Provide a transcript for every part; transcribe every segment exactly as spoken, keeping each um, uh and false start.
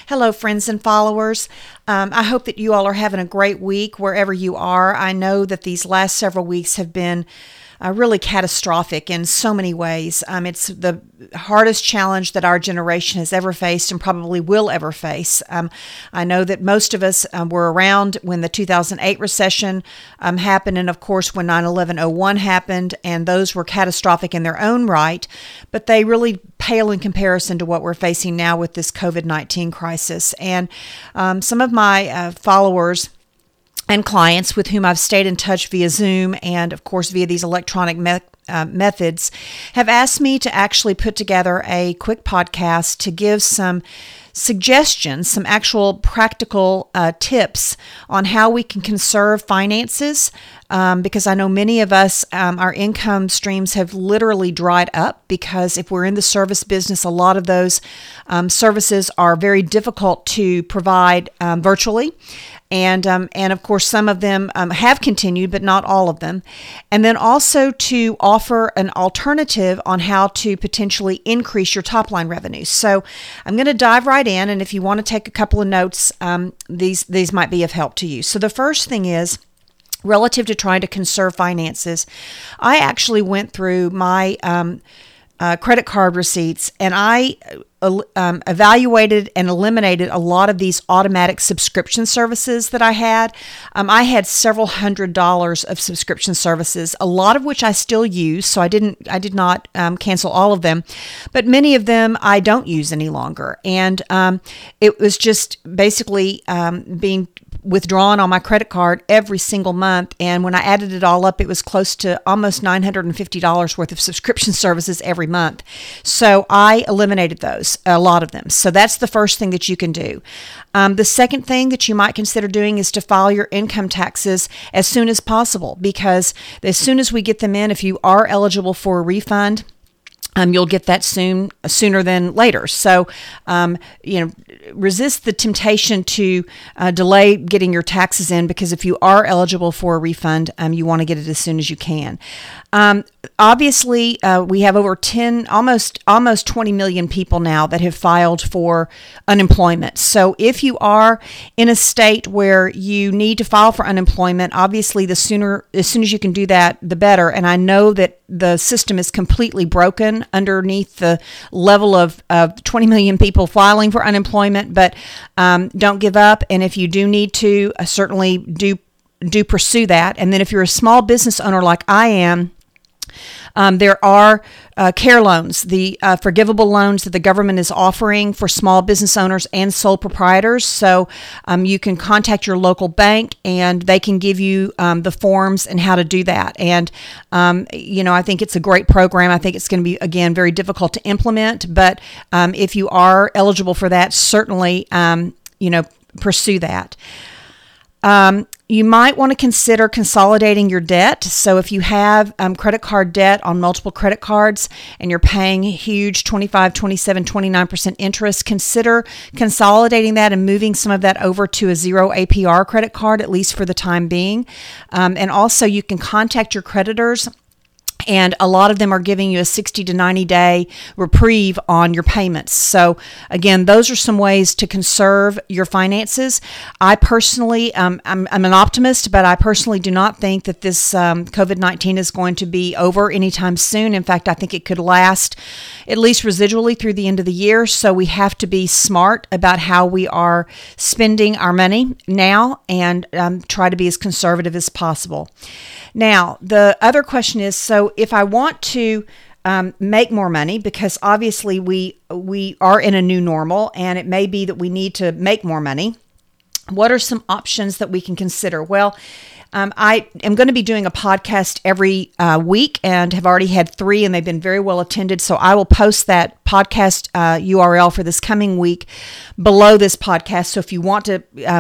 Hello, friends and followers. Um, I hope that you all are having a great week wherever you are. I know that these last several weeks have been uh, really catastrophic in so many ways. Um, it's the hardest challenge that our generation has ever faced and probably will ever face. Um, I know that most of us um, were around when the two thousand eight recession um, happened, and of course when nine eleven oh one happened, and those were catastrophic in their own right, but they really pale in comparison to what we're facing now with this covid nineteen crisis. And um, some of my uh, followers and clients with whom I've stayed in touch via Zoom and, of course, via these electronic me- uh, methods have asked me to actually put together a quick podcast to give some suggestions, some actual practical uh, tips on how we can conserve finances, um, because I know many of us, um, our income streams have literally dried up because if we're in the service business, a lot of those um, services are very difficult to provide um, virtually. And um, and of course, some of them um, have continued, but not all of them. And then also to offer an alternative on how to potentially increase your top line revenues. So I'm going to dive right in. And if you want to take a couple of notes, um, these these might be of help to you. So the first thing is, relative to trying to conserve finances, I actually went through my um, uh, credit card receipts and I Um, evaluated and eliminated a lot of these automatic subscription services that I had. Um, I had several hundred dollars of subscription services, a lot of which I still use. So I didn't, I did not um, cancel all of them, but many of them I don't use any longer. And um, it was just basically um, being withdrawn on my credit card every single month. And when I added it all up, it was close to almost nine hundred fifty dollars worth of subscription services every month. So I eliminated those, a lot of them. So that's the first thing that you can do. Um, the second thing that you might consider doing is to file your income taxes as soon as possible, because as soon as we get them in, if you are eligible for a refund, Um, you'll get that soon, sooner than later. So, um, you know, resist the temptation to uh, delay getting your taxes in, because if you are eligible for a refund, um, you want to get it as soon as you can. Um, obviously, uh, we have over ten, almost almost twenty million people now that have filed for unemployment. So, if you are in a state where you need to file for unemployment, obviously, the sooner, as soon as you can do that, the better. And I know that the system is completely broken underneath the level of, of twenty million people filing for unemployment, but um, don't give up. And if you do need to, uh, certainly do do pursue that. And then if you're a small business owner like I am, Um, there are uh, CARE loans, the uh, forgivable loans that the government is offering for small business owners and sole proprietors. So um, you can contact your local bank and they can give you um, the forms and how to do that. And, um, you know, I think it's a great program. I think it's going to be, again, very difficult to implement. But um, if you are eligible for that, certainly, um, you know, pursue that. Um, you might want to consider consolidating your debt. So if you have um, credit card debt on multiple credit cards and you're paying huge twenty-five, twenty-seven, twenty-nine percent interest, consider consolidating that and moving some of that over to a zero A P R credit card, at least for the time being. Um, and also you can contact your creditors, and a lot of them are giving you a sixty to ninety day reprieve on your payments. So again, those are some ways to conserve your finances. I personally, um, I'm, I'm an optimist, but I personally do not think that this um, covid nineteen is going to be over anytime soon. In fact, I think it could last at least residually through the end of the year. So we have to be smart about how we are spending our money now and um, try to be as conservative as possible. Now, the other question is, so if I want to um, make more money, because obviously we we are in a new normal and it may be that we need to make more money, what are some options that we can consider? Well, um, I am going to be doing a podcast every uh, week and have already had three, and they've been very well attended. So I will post that podcast uh, U R L for this coming week below this podcast. So if you want to um,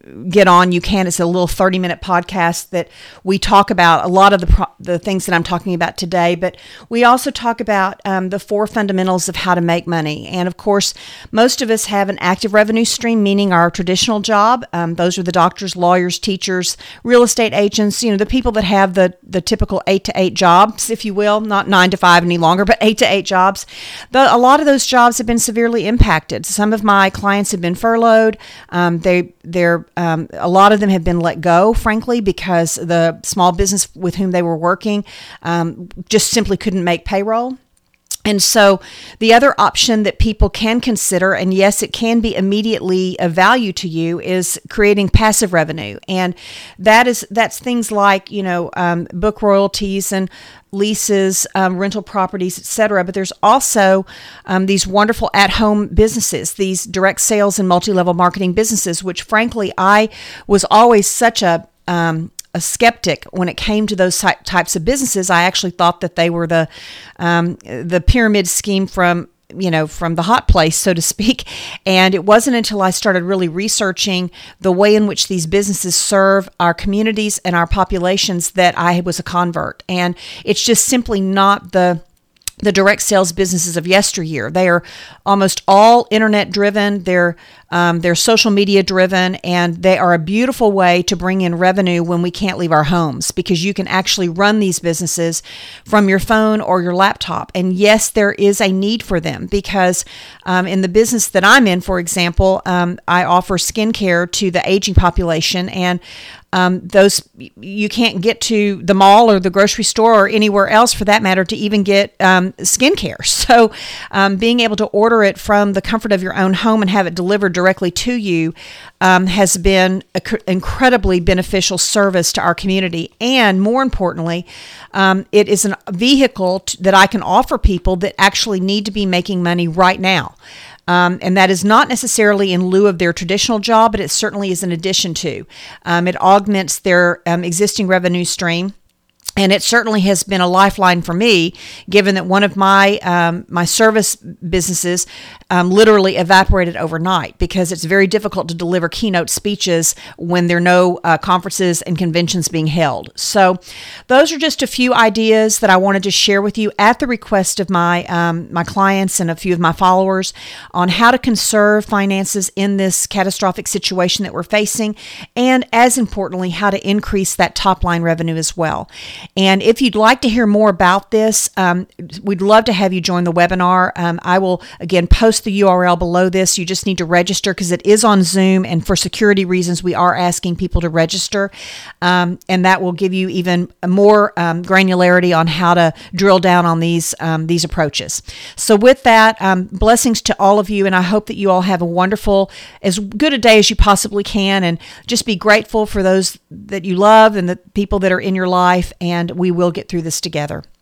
get on, you can. It's a little thirty minute podcast that we talk about a lot of the pro- the things that I'm talking about today, but we also talk about um, the four fundamentals of how to make money. And of course, most of us have an active revenue stream, meaning our traditional job. Um, those are the doctors, lawyers, teachers, real estate agents, you know, the people that have the, the typical eight to eight jobs, if you will, not nine to five any longer, but eight to eight jobs. The, a lot of those jobs have been severely impacted. Some of my clients have been furloughed. Um, they, they're, um, a lot of them have been let go, frankly, because the small business with whom they were working um, just simply couldn't make payroll. And so the other option that people can consider, and yes, it can be immediately of value to you, is creating passive revenue. And that is that's things like, you know, um, book royalties and leases, um, rental properties, et cetera. But there's also um, these wonderful at-home businesses, these direct sales and multi-level marketing businesses, which frankly, I was always such a um, a skeptic when it came to those types of businesses. I actually thought that they were the um, the pyramid scheme from you know from the hot place, so to speak. And it wasn't until I started really researching the way in which these businesses serve our communities and our populations that I was a convert. And it's just simply not the the direct sales businesses of yesteryear. They are almost all internet driven. They're um, they're social media driven, and they are a beautiful way to bring in revenue when we can't leave our homes, because you can actually run these businesses from your phone or your laptop. And yes, there is a need for them, because um, in the business that I'm in, for example, um, I offer skincare to the aging population, and Um, those you can't get to the mall or the grocery store or anywhere else, for that matter, to even get um, skincare. So um, being able to order it from the comfort of your own home and have it delivered directly to you um, has been an incredibly beneficial service to our community. And more importantly, um, it is a vehicle t- that I can offer people that actually need to be making money right now. Um, and that is not necessarily in lieu of their traditional job, but it certainly is in addition to. Um, it augments their um, existing revenue stream. And it certainly has been a lifeline for me, given that one of my um, my service businesses um, literally evaporated overnight, because it's very difficult to deliver keynote speeches when there are no uh, conferences and conventions being held. So those are just a few ideas that I wanted to share with you at the request of my um, my clients and a few of my followers on how to conserve finances in this catastrophic situation that we're facing, and as importantly, how to increase that top line revenue as well. And if you'd like to hear more about this, um, we'd love to have you join the webinar. Um, I will, again, post the U R L below this. You just need to register, because it is on Zoom, and for security reasons, we are asking people to register. Um, and that will give you even more um, granularity on how to drill down on these, um, these approaches. So with that, um, blessings to all of you, and I hope that you all have a wonderful, as good a day as you possibly can, and just be grateful for those that you love and the people that are in your life, and we will get through this together.